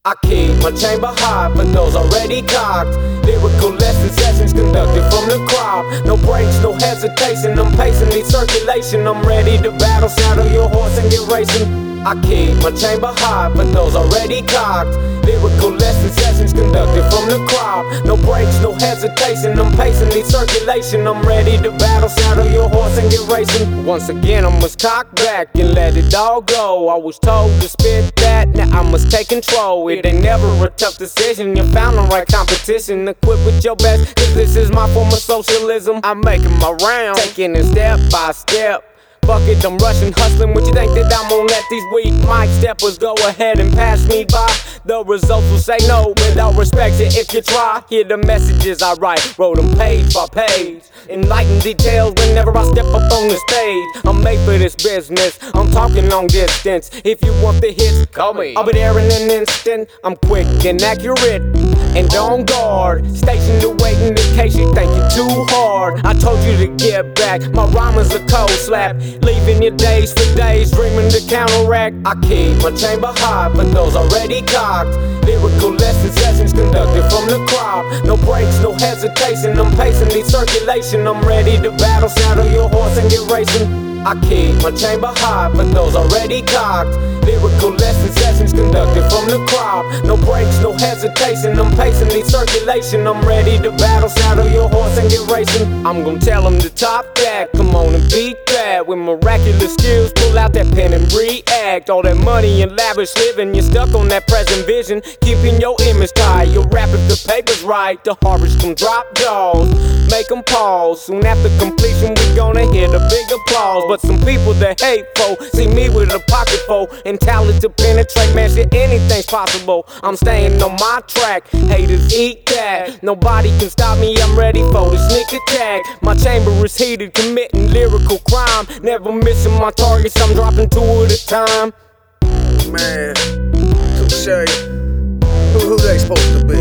I keep my chamber hot, but those already cocked. Lyrical lesson sessions conducted from the crowd. No breaks, no hesitation, I'm pacing the circulation. I'm ready to battle, saddle your horse and get racing. I keep my chamber hot, but those already cocked. Lyrical lesson sessions conducted from the crowd. No breaks, no hesitation, I'm pacing the circulation. I'm ready to battle, saddle your horse and get racing. Once again, I must cock back and let it all go. I was told to spit that, now I must take control. It ain't never a tough decision, you found the right competition. Equipped with your best, cause this is my form of socialism. I'm making my round, taking it step by step. Fuck it, I'm rushing, hustling. What you think that I'm gonna let these weak mic steppers go ahead and pass me by? The results will say no without respect to if you try. Hear the messages I write, wrote them page by page. Enlighten details whenever I step up on the stage. I'm made for this business, I'm talking long distance. If you want the hits, call me, I'll be there in an instant. I'm quick and accurate and on guard, stationed to wait in case you think you're too hard. I told you to get back, my rhyme is a cold slap, leaving your days for days, dreaming to counteract. I keep my chamber hot, but those already cocked. Lyrical lesson sessions conducted from the crowd. No breaks, no hesitation, I'm pacing the circulation. I'm ready to battle, saddle your horse and get racing. I keep my chamber hot, but those already cocked. Lyrical lesson sessions conducted from the crowd. No breaks, no hesitation, I'm pacing the circulation. I'm ready to battle, saddle your horse and get racing. I'm gonna tell them to top that, come on and beat that. With miraculous skills, pull out that pen and react. All that money and lavish living, you're stuck on that present vision, keeping your image tight. You'll rap if the paper's right, the harvest come drop jaws, make them pause. Soon after completion, we gonna hear the big applause. But some people that hateful see me with a pocket full and talent to penetrate, man, shit, anything's possible. I'm staying on my track, haters eat that. Nobody can stop me, I'm ready for the sneak attack. My chamber is heated, committing lyrical crime, never missing my targets, I'm dropping two at a time. Man, touche. Who they supposed to be?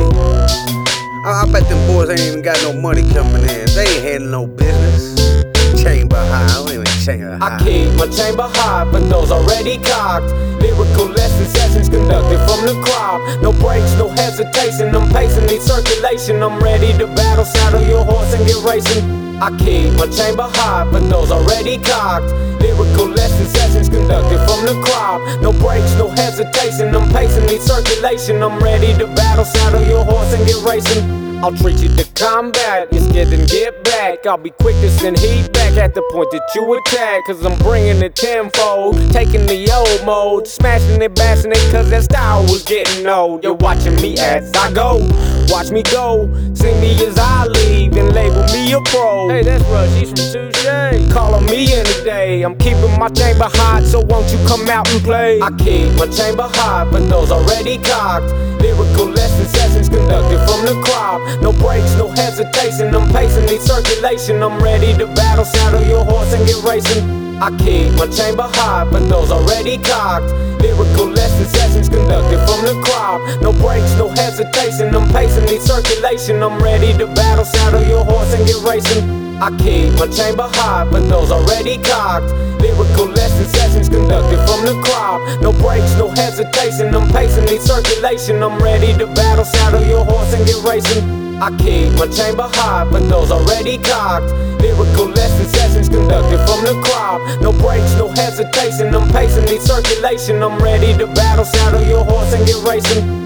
I bet them boys ain't even got no money coming in. They ain't handling no business. Chamber high, we ain't chamber high. I keep my chamber hot, but those already cocked. Lyrical lesson sessions conducted from the crowd. No breaks, no hesitation, I'm pacing the circulation. I'm ready to battle, saddle your horse and get racing. I keep my chamber hot, but those already cocked. Lyrical lesson sessions conducted from the crowd. No breaks, no hesitation, I'm pacing the circulation. I'm ready to battle, saddle your horse and get racing. I'll treat you to combat, you're scared and get back. I'll be quick to send heat back at the point that you attack. Cause I'm bringing it tenfold, taking the old mode, smashing it, bashing it, cause that style was getting old. You're watching me as I go, watch me go, see me as I leave and label me a pro. Hey, that's Rush, he's from Touche. Calling me in the day, I'm keeping my chamber hot, so won't you come out and play? I keep my chamber hot, but those already cocked. Lyrical lesson sessions conducted from the crowd. No breaks, no hesitation, I'm pacing the circulation. I'm ready to battle, saddle your horse and get racing. I keep my chamber hot, but those already cocked. Lyrical lesson sessions conducted from the crowd. No breaks, no hesitation, I'm pacing the circulation. I'm ready to battle, saddle your horse and get racing. I keep my chamber hot, but those already cocked. Lyrical lesson sessions conducted from the crowd. No breaks, no hesitation, I'm pacing the circulation. I'm ready to battle, saddle your horse and get racing. I keep my chamber hot, but those already cocked. Lyrical lesson sessions conducted from the crowd. No breaks, no hesitation, I'm pacing the circulation. I'm ready to battle, saddle your horse and get racing.